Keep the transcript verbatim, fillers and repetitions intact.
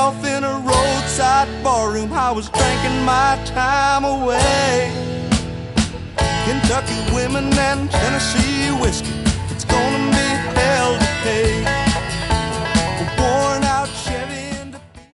myself in a roadside barroom. I was drinking my time away. Kentucky women and Tennessee whiskey, it's gonna be hell to pay.